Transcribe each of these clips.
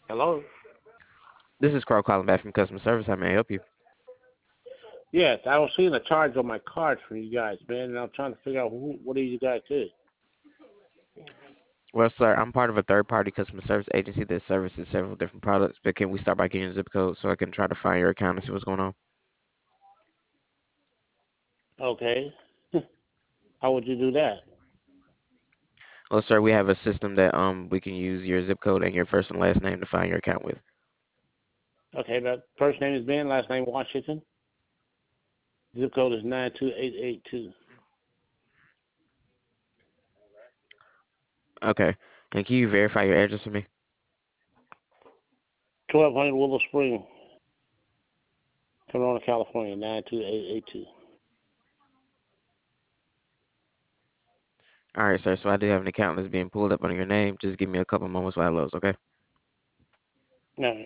Hello? This is Carl calling back from customer service. How may I help you? Yes, I was seeing a charge on my card from you guys, man, and I'm trying to figure out what do you guys do? Well, sir, I'm part of a third-party customer service agency that services several different products, but can we start by getting your zip code so I can try to find your account and see what's going on? Okay. How would you do that? Well, sir, we have a system that we can use your zip code and your first and last name to find your account with. Okay, but first name is Ben, last name Washington. Zip code is 92882. Okay. And can you verify your address for me? 1200 Willow Spring, Corona, California, 92882. All right, sir. So I do have an account that's being pulled up under your name. Just give me a couple moments while it loads, okay? No.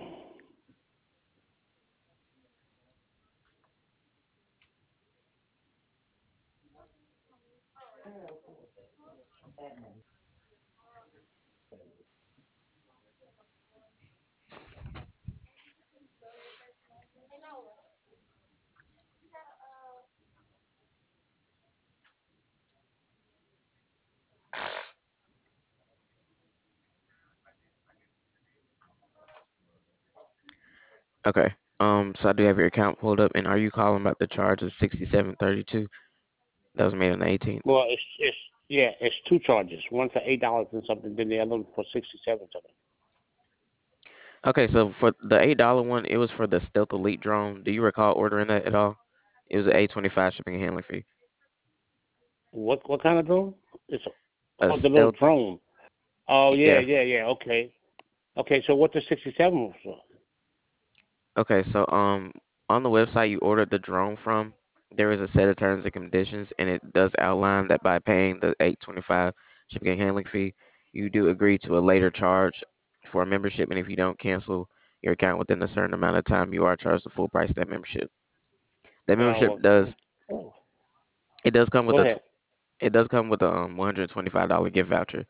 Okay. So I do have your account pulled up, and are you calling about the charge of 6732 that was made on the 18th? Well, it's yeah, it's two charges. One for $8 and something, then the other one for 67 something. Okay, so for the $8 one, it was for the Stealth Elite drone. Do you recall ordering that at all? It was an A25 shipping and handling fee. What kind of drone? It's A oh, the little stealth, drone. Oh yeah, yeah. yeah, yeah. Okay. Okay, so what the 67 was for? Okay, so on the website you ordered the drone from, there is a set of terms and conditions, and it does outline that by paying the 825 shipping and handling fee, you do agree to a later charge for a membership, and if you don't cancel your account within a certain amount of time, you are charged the full price of that membership. That membership does Oh, it does come with go a ahead. it does come with a $125 gift voucher.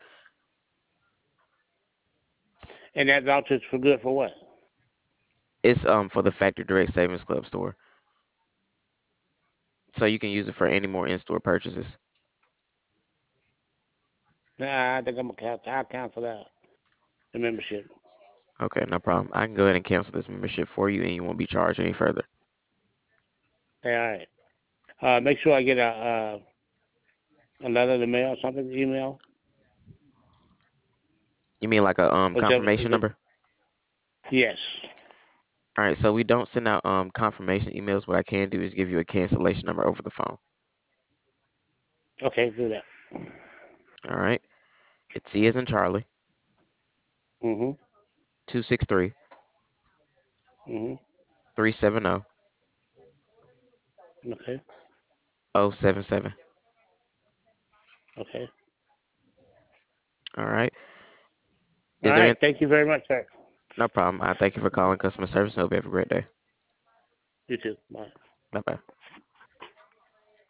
And that voucher's for good for what? It's for the Factory Direct Savings Club store, so you can use it for any more in-store purchases. Nah, I think I'll cancel that. The membership. Okay, no problem. I can go ahead and cancel this membership for you, and you won't be charged any further. Hey, all right. Make sure I get a letter in the mail, something, email, You mean like a whichever. confirmation number? Yes. All right, so we don't send out confirmation emails. What I can do is give you a cancellation number over the phone. Okay, do that. All right, it's C as in Charlie, Mhm. 263 Mhm. 370 Okay. 077. Okay. All right, All is there right. any, Thank you very much, sir. no problem. I thank you for calling customer service. Hope you have a great day. You too. Bye. Bye bye.